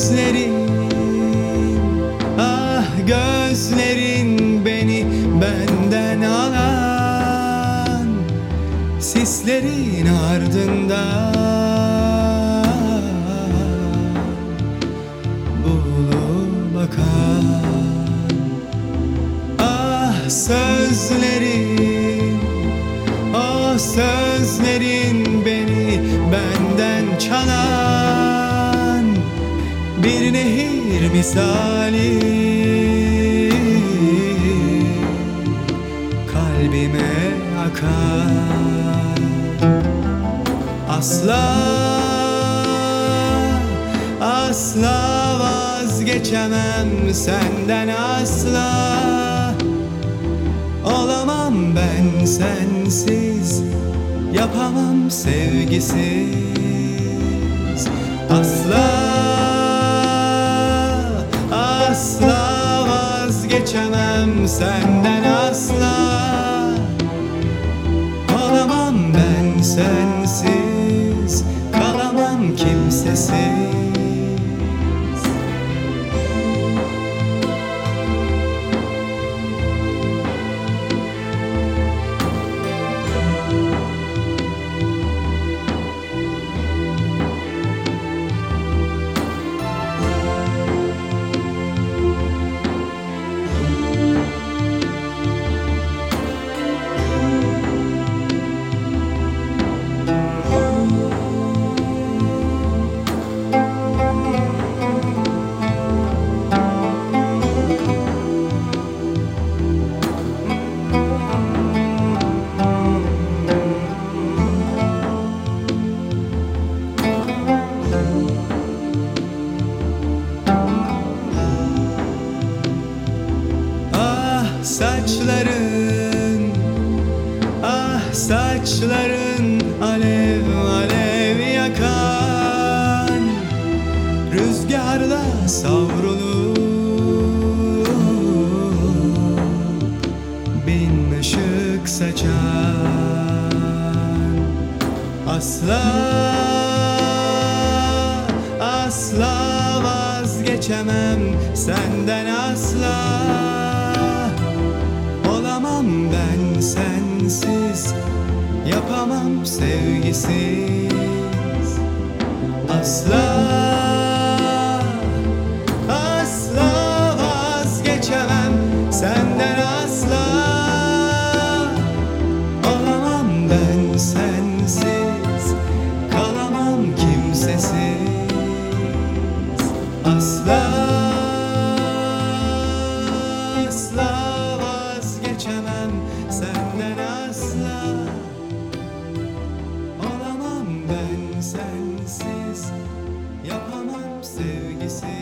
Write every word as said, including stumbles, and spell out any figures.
gözlerin, ah gözlerin beni benden alan, sislerin ardından bulup bakan. Ah sözlerin, o sözlerin beni benden çalan, bir nehir misali kalbime akar. Asla, asla vazgeçemem senden, asla olamam ben sensiz, yapamam sevgisiz. Asla, asla vazgeçemem senden, asla olamam ben sensiz, kalamam kimsesiz. Saçların, ah saçların alev alev yakan, rüzgarda savrulup bin ışık saçan. Asla, asla vazgeçemem senden, asla olamam ben sensiz, yapamam sevgisiz. Asla, asla vazgeçemem senden, asla olamam ben sensiz, kalamam kimsesiz. Asla, asla vazgeçemem senden, asla olamam ben sensiz, yapamam sevgisiz.